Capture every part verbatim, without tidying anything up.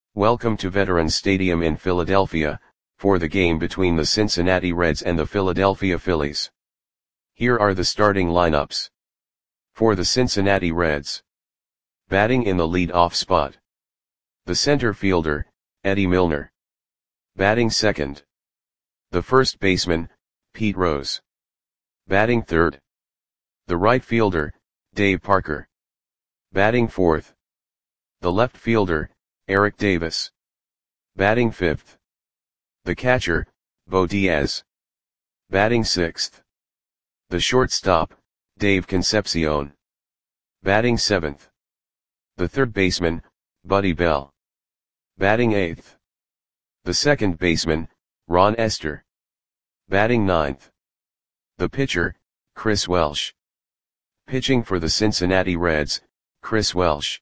Welcome to Veterans Stadium in Philadelphia, for the game between the Cincinnati Reds and the Philadelphia Phillies. Here are the starting lineups. For the Cincinnati Reds. Batting in the lead-off spot. The center fielder, Eddie Milner. Batting second. The first baseman, Pete Rose. Batting third. The right fielder, Dave Parker. Batting fourth. The left fielder, Eric Davis. Batting fifth. The catcher, Bo Diaz. Batting sixth. The shortstop, Dave Concepcion. Batting seventh. The third baseman, Buddy Bell. Batting eighth. The second baseman, Ron Estes. Batting ninth. The pitcher, Chris Welsh. Pitching for the Cincinnati Reds, Chris Welsh.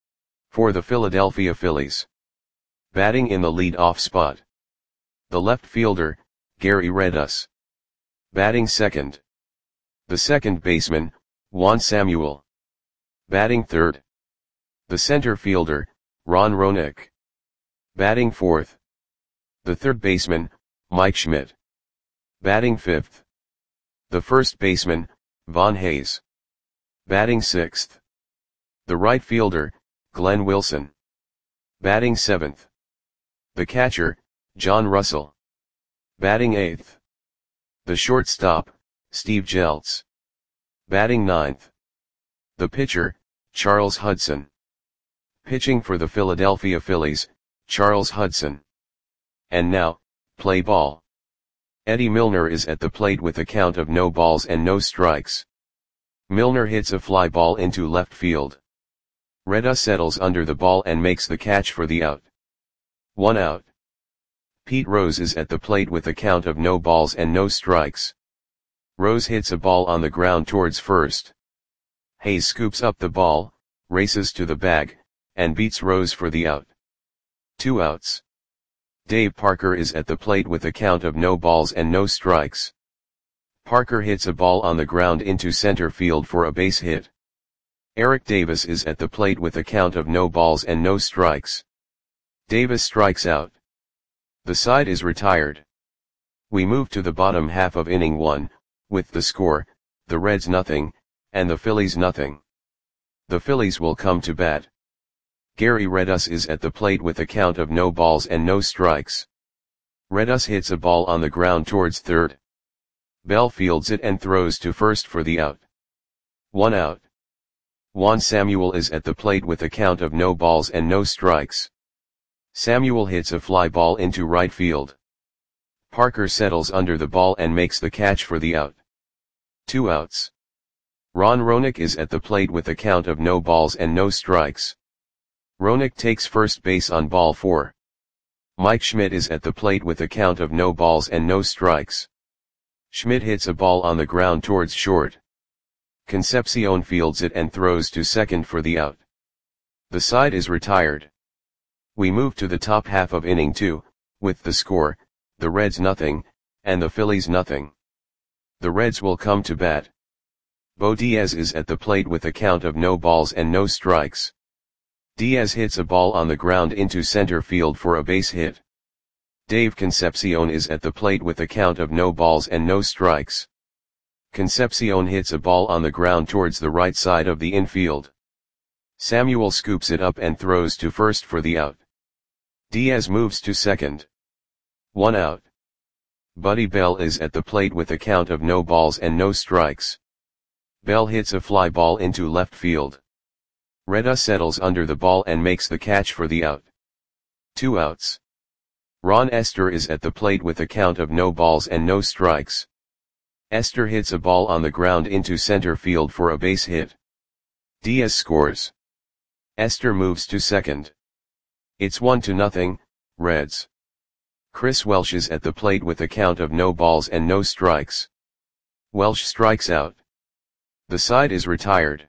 For the Philadelphia Phillies. Batting in the lead-off spot. The left fielder, Gary Redus. Batting second. The second baseman, Juan Samuel. Batting third. The center fielder, Ron Roenick. Batting fourth. The third baseman, Mike Schmidt. Batting fifth. The first baseman, Von Hayes. Batting sixth. The right fielder, Glenn Wilson. Batting seventh. The catcher, John Russell. Batting eighth. The shortstop, Steve Jeltz. Batting ninth. The pitcher, Charles Hudson. Pitching for the Philadelphia Phillies, Charles Hudson. And now, play ball. Eddie Milner is at the plate with a count of no balls and no strikes. Milner hits a fly ball into left field. Redus settles under the ball and makes the catch for the out. One out. Pete Rose is at the plate with a count of no balls and no strikes. Rose hits a ball on the ground towards first. Hayes scoops up the ball, races to the bag, and beats Rose for the out. Two outs. Dave Parker is at the plate with a count of no balls and no strikes. Parker hits a ball on the ground into center field for a base hit. Eric Davis is at the plate with a count of no balls and no strikes. Davis strikes out. The side is retired. We move to the bottom half of inning one, with the score, the Reds nothing, and the Phillies nothing. The Phillies will come to bat. Gary Redus is at the plate with a count of no balls and no strikes. Redus hits a ball on the ground towards third. Bell fields it and throws to first for the out. One out. Juan Samuel is at the plate with a count of no balls and no strikes. Samuel hits a fly ball into right field. Parker settles under the ball and makes the catch for the out. Two outs. Ron Roenick is at the plate with a count of no balls and no strikes. Roenick takes first base on ball four. Mike Schmidt is at the plate with a count of no balls and no strikes. Schmidt hits a ball on the ground towards short. Concepcion fields it and throws to second for the out. The side is retired. We move to the top half of inning two, with the score, the Reds nothing, and the Phillies nothing. The Reds will come to bat. Bo Diaz is at the plate with a count of no balls and no strikes. Diaz hits a ball on the ground into center field for a base hit. Dave Concepcion is at the plate with a count of no balls and no strikes. Concepcion hits a ball on the ground towards the right side of the infield. Samuel scoops it up and throws to first for the out. Diaz moves to second. One out. Buddy Bell is at the plate with a count of no balls and no strikes. Bell hits a fly ball into left field. Redus settles under the ball and makes the catch for the out. Two outs. Ron Estes is at the plate with a count of no balls and no strikes. Estes hits a ball on the ground into center field for a base hit. Diaz scores. Estes moves to second. It's one to nothing, Reds. Chris Welsh is at the plate with a count of no balls and no strikes. Welsh strikes out. The side is retired.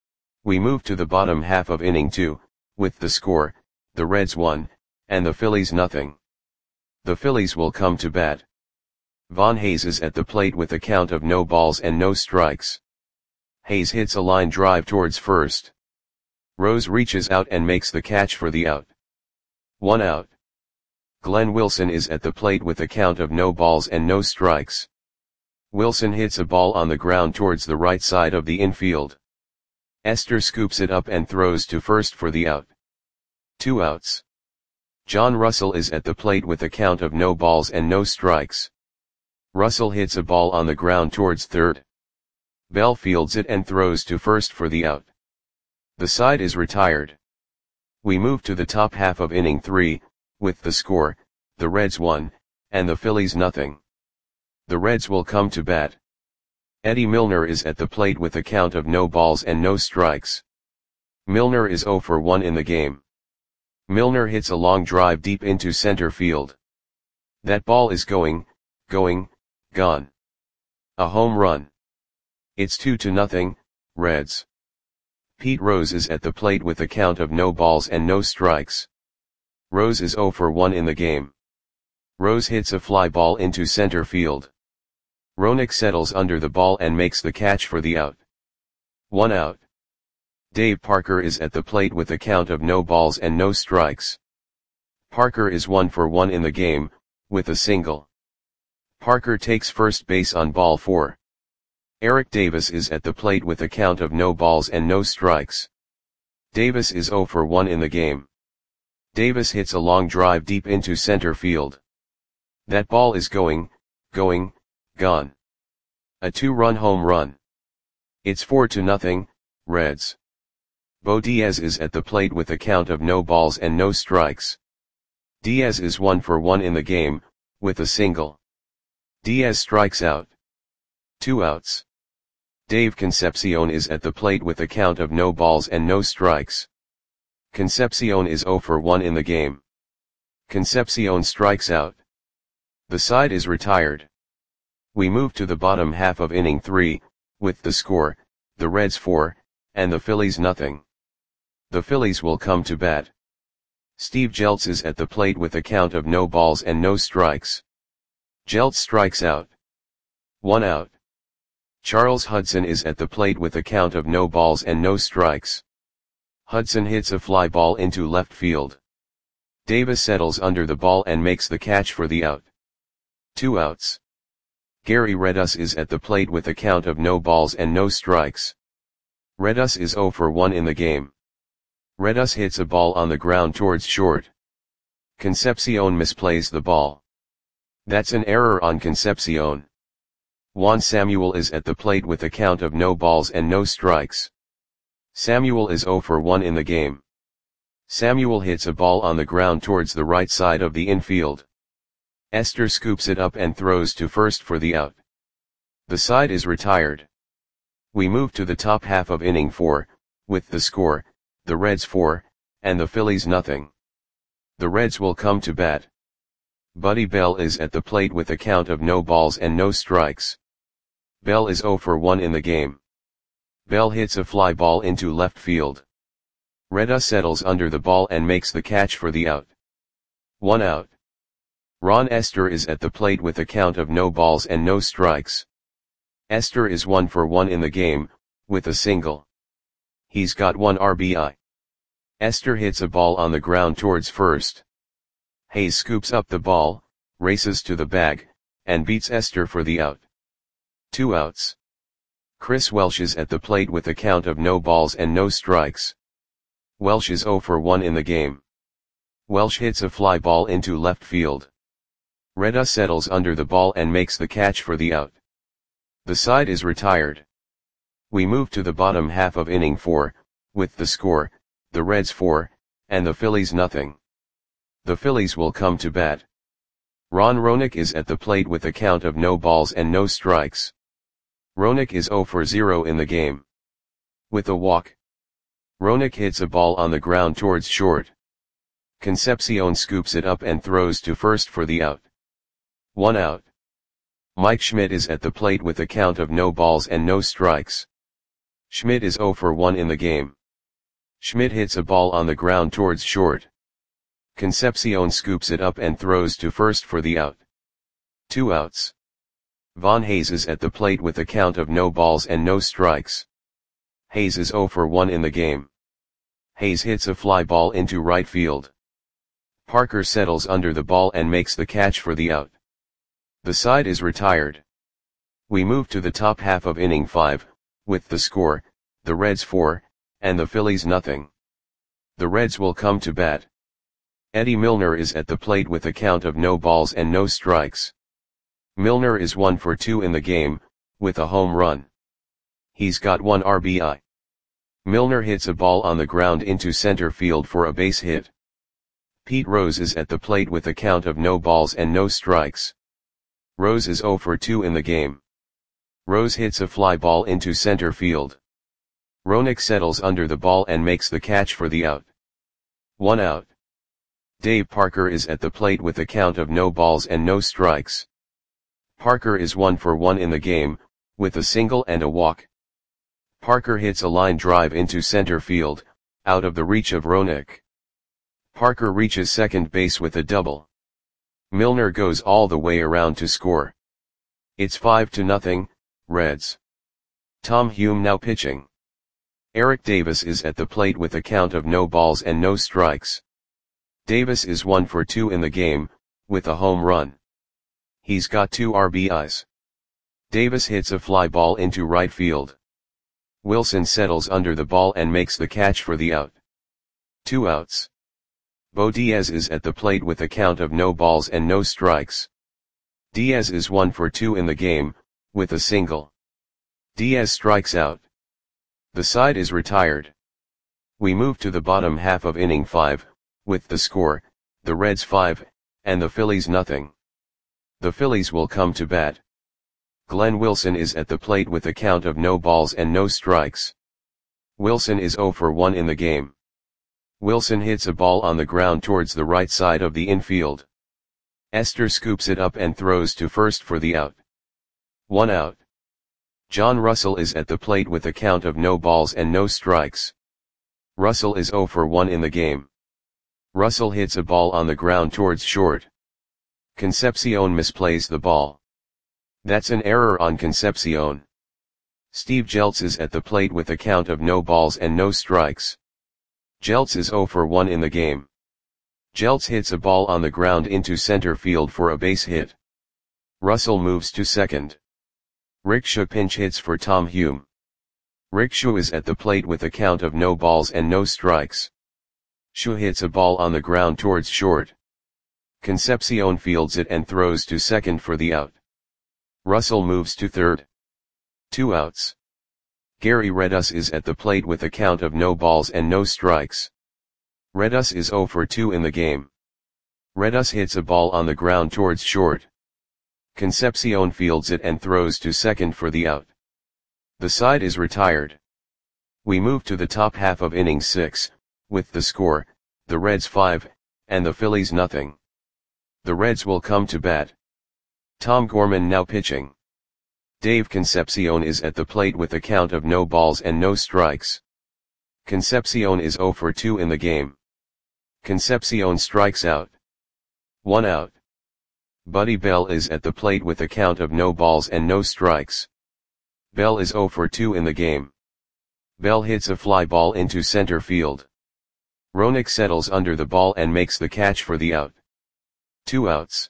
We move to the bottom half of inning two, with the score, the Reds one, and the Phillies nothing. The Phillies will come to bat. Von Hayes is at the plate with a count of no balls and no strikes. Hayes hits a line drive towards first. Rose reaches out and makes the catch for the out. One out. Glenn Wilson is at the plate with a count of no balls and no strikes. Wilson hits a ball on the ground towards the right side of the infield. Esther scoops it up and throws to first for the out. Two outs. John Russell is at the plate with a count of no balls and no strikes. Russell hits a ball on the ground towards third. Bell fields it and throws to first for the out. The side is retired. We move to the top half of inning three, with the score, the Reds one, and the Phillies nothing. The Reds will come to bat. Eddie Milner is at the plate with a count of no balls and no strikes. Milner is oh for one in the game. Milner hits a long drive deep into center field. That ball is going, going, gone. A home run. It's two to nothing, Reds. Pete Rose is at the plate with a count of no balls and no strikes. Rose is oh for one in the game. Rose hits a fly ball into center field. Roenick settles under the ball and makes the catch for the out. One out. Dave Parker is at the plate with a count of no balls and no strikes. Parker is one for one in the game, with a single. Parker takes first base on ball four. Eric Davis is at the plate with a count of no balls and no strikes. Davis is oh for one in the game. Davis hits a long drive deep into center field. That ball is going, going, gone. A two-run home run. It's four to nothing, Reds. Bo Diaz is at the plate with a count of no balls and no strikes. Diaz is one for one in the game, with a single. Diaz strikes out. Two outs. Dave Concepcion is at the plate with a count of no balls and no strikes. Concepcion is oh for one in the game. Concepcion strikes out. The side is retired. We move to the bottom half of inning three, with the score, the Reds four, and the Phillies nothing. The Phillies will come to bat. Steve Jeltz is at the plate with a count of no balls and no strikes. Jeltz strikes out. One out. Charles Hudson is at the plate with a count of no balls and no strikes. Hudson hits a fly ball into left field. Davis settles under the ball and makes the catch for the out. Two outs. Gary Redus is at the plate with a count of no balls and no strikes. Redus is oh for one in the game. Redus hits a ball on the ground towards short. Concepcion misplays the ball. That's an error on Concepcion. Juan Samuel is at the plate with a count of no balls and no strikes. Samuel is oh for one in the game. Samuel hits a ball on the ground towards the right side of the infield. Esther scoops it up and throws to first for the out. The side is retired. We move to the top half of inning four, with the score, the Reds four, and the Phillies nothing. The Reds will come to bat. Buddy Bell is at the plate with a count of no balls and no strikes. Bell is oh for one in the game. Bell hits a fly ball into left field. Redus settles under the ball and makes the catch for the out. One out. Ron Esther is at the plate with a count of no balls and no strikes. Esther is one for one in the game, with a single. He's got one R B I. Esther hits a ball on the ground towards first. Hayes scoops up the ball, races to the bag, and beats Esther for the out. Two outs. Chris Welsh is at the plate with a count of no balls and no strikes. Welsh is oh for one in the game. Welsh hits a fly ball into left field. Redus settles under the ball and makes the catch for the out. The side is retired. We move to the bottom half of inning four, with the score, the Reds four, and the Phillies nothing. The Phillies will come to bat. Ron Roenick is at the plate with a count of no balls and no strikes. Roenick is oh for zero in the game. With a walk. Roenick hits a ball on the ground towards short. Concepcion scoops it up and throws to first for the out. One out. Mike Schmidt is at the plate with a count of no balls and no strikes. Schmidt is oh for one in the game. Schmidt hits a ball on the ground towards short. Concepcion scoops it up and throws to first for the out. Two outs. Von Hayes is at the plate with a count of no balls and no strikes. Hayes is oh for one in the game. Hayes hits a fly ball into right field. Parker settles under the ball and makes the catch for the out. The side is retired. We move to the top half of inning five, with the score, the Reds four, and the Phillies nothing. The Reds will come to bat. Eddie Milner is at the plate with a count of no balls and no strikes. Milner is one for two in the game, with a home run. He's got one R B I. Milner hits a ball on the ground into center field for a base hit. Pete Rose is at the plate with a count of no balls and no strikes. Rose is zero for two in the game. Rose hits a fly ball into center field. Roenick settles under the ball and makes the catch for the out. One out. Dave Parker is at the plate with a count of no balls and no strikes. Parker is one for one in the game, with a single and a walk. Parker hits a line drive into center field, out of the reach of Roenick. Parker reaches second base with a double. Milner goes all the way around to score. It's five to nothing, Reds. Tom Hume now pitching. Eric Davis is at the plate with a count of no balls and no strikes. Davis is one for two in the game, with a home run. He's got two R B Is. Davis hits a fly ball into right field. Wilson settles under the ball and makes the catch for the out. Two outs. Bo Diaz is at the plate with a count of no balls and no strikes. Diaz is one for two in the game, with a single. Diaz strikes out. The side is retired. We move to the bottom half of inning five, with the score, the Reds five, and the Phillies nothing. The Phillies will come to bat. Glenn Wilson is at the plate with a count of no balls and no strikes. Wilson is zero for one in the game. Wilson hits a ball on the ground towards the right side of the infield. Esther scoops it up and throws to first for the out. One out. John Russell is at the plate with a count of no balls and no strikes. Russell is zero for one in the game. Russell hits a ball on the ground towards short. Concepcion misplays the ball. That's an error on Concepcion. Steve Jeltz is at the plate with a count of no balls and no strikes. Jeltz is zero for one in the game. Jeltz hits a ball on the ground into center field for a base hit. Russell moves to second. Rickshaw pinch hits for Tom Hume. Rickshaw is at the plate with a count of no balls and no strikes. Shaw hits a ball on the ground towards short. Concepcion fields it and throws to second for the out. Russell moves to third. Two outs. Gary Redus is at the plate with a count of no balls and no strikes. Redus is zero for two in the game. Redus hits a ball on the ground towards short. Concepcion fields it and throws to second for the out. The side is retired. We move to the top half of inning six, with the score, the Reds five, and the Phillies nothing. The Reds will come to bat. Tom Gorman now pitching. Dave Concepcion is at the plate with a count of no balls and no strikes. Concepcion is zero for two in the game. Concepcion strikes out. One out. Buddy Bell is at the plate with a count of no balls and no strikes. Bell is zero for two in the game. Bell hits a fly ball into center field. Roenick settles under the ball and makes the catch for the out. Two outs.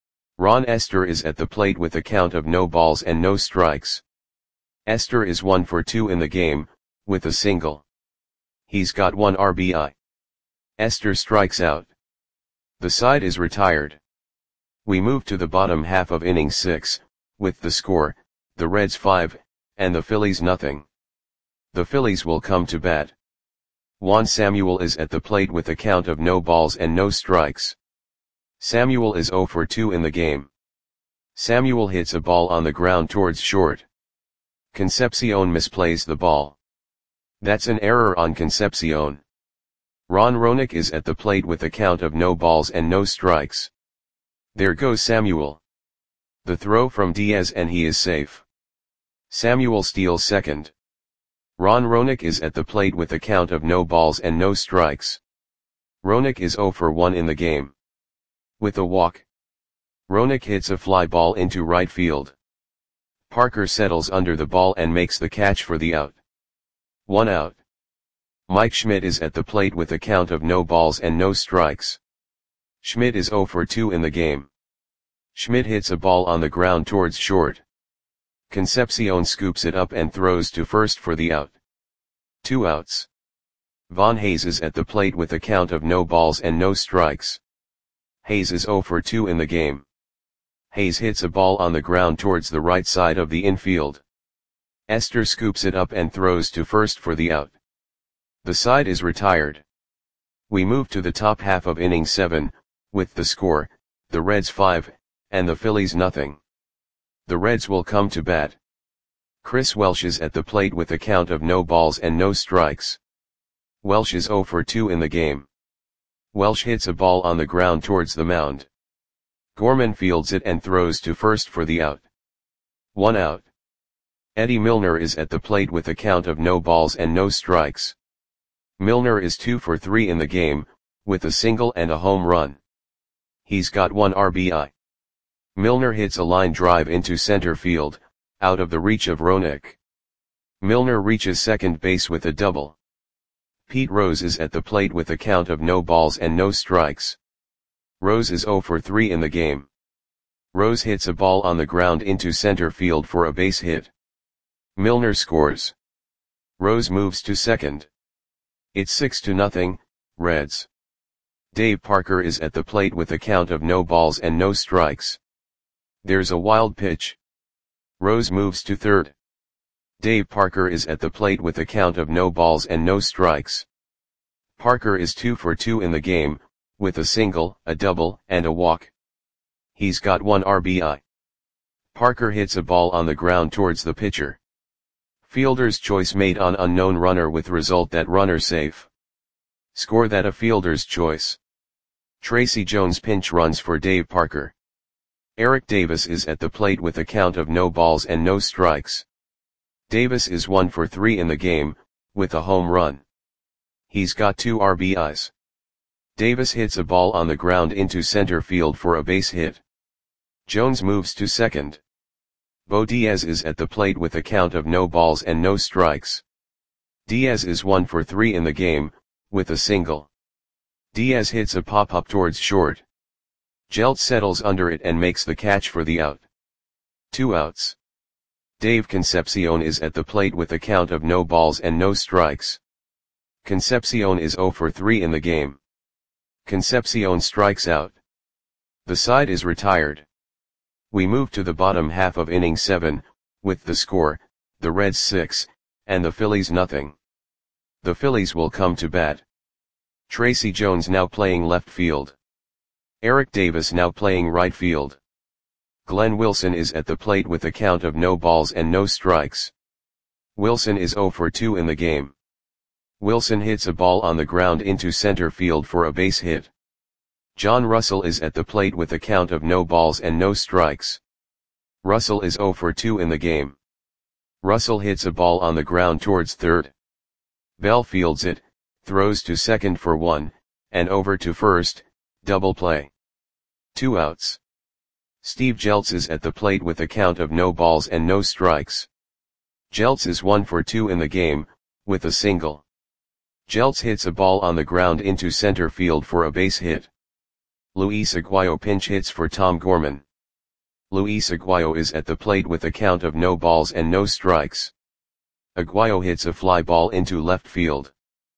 Ron Esther is at the plate with a count of no balls and no strikes. Esther is one for two in the game, with a single. He's got one R B I. Esther strikes out. The side is retired. We move to the bottom half of inning six, with the score, the Reds five, and the Phillies nothing. The Phillies will come to bat. Juan Samuel is at the plate with a count of no balls and no strikes. Samuel is zero for two in the game. Samuel hits a ball on the ground towards short. Concepcion misplays the ball. That's an error on Concepcion. Ron Roenick is at the plate with a count of no balls and no strikes. There goes Samuel. The throw from Diaz and he is safe. Samuel steals second. Ron Roenick is at the plate with a count of no balls and no strikes. Roenick is zero for one in the game. With a walk. Roenick hits a fly ball into right field. Parker settles under the ball and makes the catch for the out. One out. Mike Schmidt is at the plate with a count of no balls and no strikes. Schmidt is zero for two in the game. Schmidt hits a ball on the ground towards short. Concepcion scoops it up and throws to first for the out. Two outs. Von Hayes is at the plate with a count of no balls and no strikes. Hayes is zero for two in the game. Hayes hits a ball on the ground towards the right side of the infield. Esther scoops it up and throws to first for the out. The side is retired. We move to the top half of inning seven, with the score, the Reds five, and the Phillies nothing. The Reds will come to bat. Chris Welsh is at the plate with a count of no balls and no strikes. Welsh is zero for two in the game. Welsh hits a ball on the ground towards the mound. Gorman fields it and throws to first for the out. One out. Eddie Milner is at the plate with a count of no balls and no strikes. Milner is two for three in the game, with a single and a home run. He's got one R B I. Milner hits a line drive into center field, out of the reach of Roenick. Milner reaches second base with a double. Pete Rose is at the plate with a count of no balls and no strikes. Rose is zero for three in the game. Rose hits a ball on the ground into center field for a base hit. Milner scores. Rose moves to second. It's six to nothing, Reds. Dave Parker is at the plate with a count of no balls and no strikes. There's a wild pitch. Rose moves to third. Dave Parker is at the plate with a count of no balls and no strikes. Parker is two for two in the game, with a single, a double, and a walk. He's got one R B I. Parker hits a ball on the ground towards the pitcher. Fielder's choice made on unknown runner with result that runner safe. Score that a fielder's choice. Tracy Jones pinch runs for Dave Parker. Eric Davis is at the plate with a count of no balls and no strikes. Davis is one for three in the game, with a home run. He's got two R B Is. Davis hits a ball on the ground into center field for a base hit. Jones moves to second. Bo Diaz is at the plate with a count of no balls and no strikes. Diaz is one for three in the game, with a single. Diaz hits a pop-up towards short. Jeltz settles under it and makes the catch for the out. Two outs. Dave Concepcion is at the plate with a count of no balls and no strikes. Concepcion is zero for three in the game. Concepcion strikes out. The side is retired. We move to the bottom half of inning seven, with the score, the Reds six, and the Phillies nothing. The Phillies will come to bat. Tracy Jones now playing left field. Eric Davis now playing right field. Glenn Wilson is at the plate with a count of no balls and no strikes. Wilson is zero for two in the game. Wilson hits a ball on the ground into center field for a base hit. John Russell is at the plate with a count of no balls and no strikes. Russell is zero for two in the game. Russell hits a ball on the ground towards third. Bell fields it, throws to second for one, and over to first, double play. Two outs. Steve Jeltz is at the plate with a count of no balls and no strikes. Jeltz is one for two in the game, with a single. Jeltz hits a ball on the ground into center field for a base hit. Luis Aguayo pinch hits for Tom Gorman. Luis Aguayo is at the plate with a count of no balls and no strikes. Aguayo hits a fly ball into left field.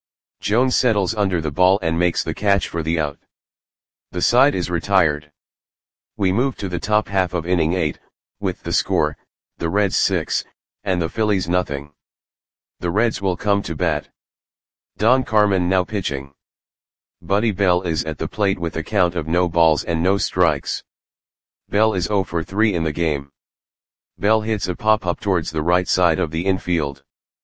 Jones settles under the ball and makes the catch for the out. The side is retired. We move to the top half of inning eight, with the score, the Reds six, and the Phillies nothing. The Reds will come to bat. Don Carmen now pitching. Buddy Bell is at the plate with a count of no balls and no strikes. Bell is zero for three in the game. Bell hits a pop-up towards the right side of the infield.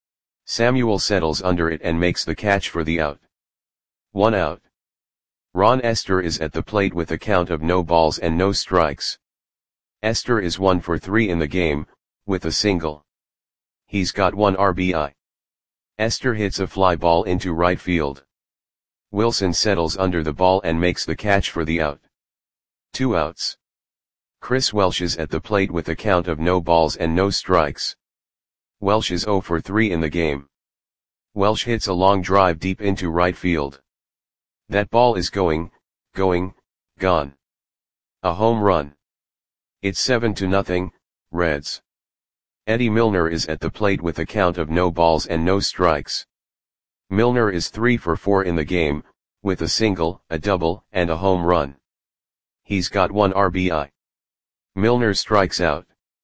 Samuel settles under it and makes the catch for the out. One out. Ron Esther is at the plate with a count of no balls and no strikes. Esther is one for three in the game, with a single. He's got one R B I. Esther hits a fly ball into right field. Wilson settles under the ball and makes the catch for the out. Two outs. Chris Welsh is at the plate with a count of no balls and no strikes. Welsh is zero for three in the game. Welsh hits a long drive deep into right field. That ball is going, going, Gone. A home run. It's seven to nothing, Reds. Eddie Milner is at the plate with a count of no balls and no strikes. Milner is three for four in the game, with a single, a double, and a home run. He's got one R B I. Milner strikes out.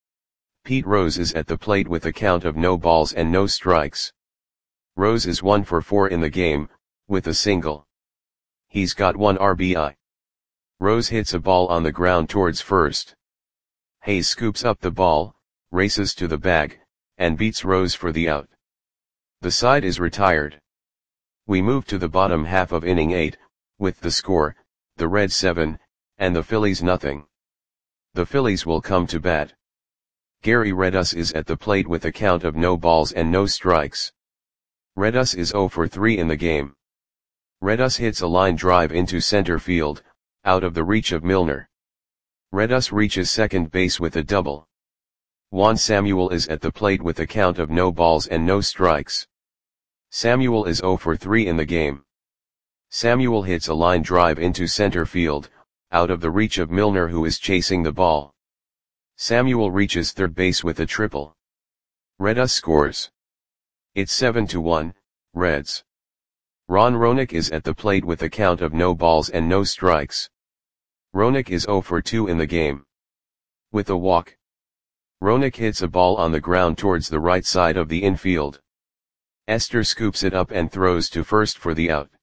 Pete Rose is at the plate with a count of no balls and no strikes. Rose is one for four in the game, with a single. He's got one R B I. Rose hits a ball on the ground towards first. Hayes scoops up the ball, races to the bag, and beats Rose for the out. The side is retired. We move to the bottom half of inning eight, with the score, the Reds seven, and the Phillies nothing. The Phillies will come to bat. Gary Redus is at the plate with a count of no balls and no strikes. Redus is zero for three in the game. Redus hits a line drive into center field, out of the reach of Milner. Redus reaches second base with a double. Juan Samuel is at the plate with a count of no balls and no strikes. Samuel is zero for three in the game. Samuel hits a line drive into center field, out of the reach of Milner who is chasing the ball. Samuel reaches third base with a triple. Redus scores. It's seven to one, Reds. Ron Roenick is at the plate with a count of no balls and no strikes. Roenick is zero for two in the game. With a walk. Roenick hits a ball on the ground towards the right side of the infield. Esther scoops it up and throws to first for the out.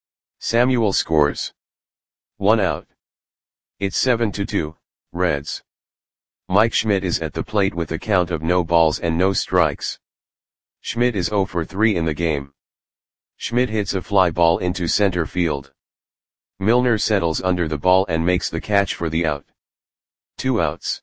Samuel scores. One out. It's seven to two, Reds. Mike Schmidt is at the plate with a count of no balls and no strikes. Schmidt is zero for three in the game. Schmidt hits a fly ball into center field. Milner settles under the ball and makes the catch for the out. Two outs.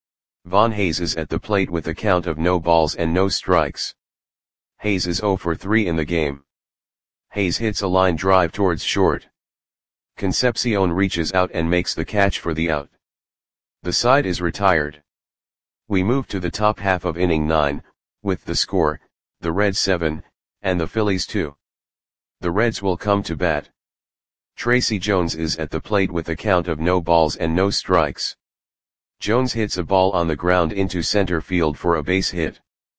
Von Hayes is at the plate with a count of no balls and no strikes. Hayes is zero for three in the game. Hayes hits a line drive towards short. Concepcion reaches out and makes the catch for the out. The side is retired. We move to the top half of inning nine, with the score, the Reds seven, and the Phillies two. The Reds will come to bat. Tracy Jones is at the plate with a count of no balls and no strikes. Jones hits a ball on the ground into center field for a base hit.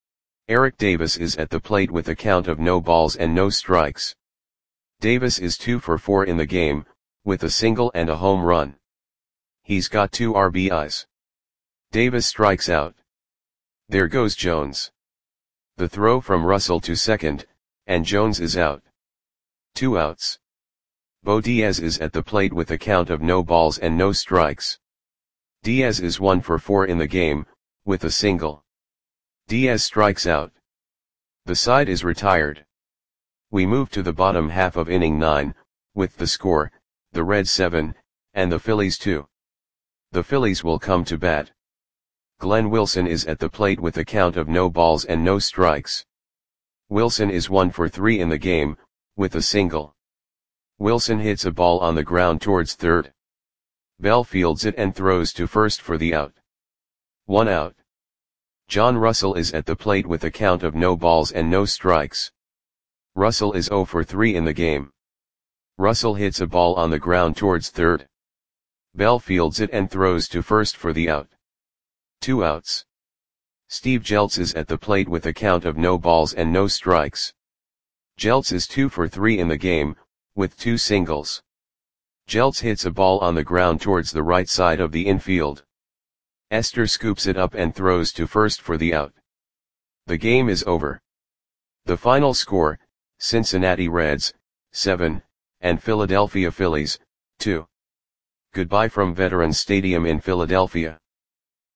Eric Davis is at the plate with a count of no balls and no strikes. Davis is two for four in the game, with a single and a home run. He's got two R B Is. Davis strikes out. There goes Jones. The throw from Russell to second, and Jones is out. Two outs. Bo Diaz is at the plate with a count of no balls and no strikes. Diaz is one for four in the game, with a single. Diaz strikes out. The side is retired. We move to the bottom half of inning nine, with the score, the Reds seven, and the Phillies two. The Phillies will come to bat. Glenn Wilson is at the plate with a count of no balls and no strikes. Wilson is one for three in the game, with a single. Wilson hits a ball on the ground towards third. Bell fields it and throws to first for the out. One out. John Russell is at the plate with a count of no balls and no strikes. Russell is zero for three in the game. Russell hits a ball on the ground towards third. Bell fields it and throws to first for the out. Two outs. Steve Jeltz is at the plate with a count of no balls and no strikes. Jeltz is two for three in the game, with two singles. Jeltz hits a ball on the ground towards the right side of the infield. Esther scoops it up and throws to first for the out. The game is over. The final score, Cincinnati Reds, seven, and Philadelphia Phillies, two. Goodbye from Veterans Stadium in Philadelphia.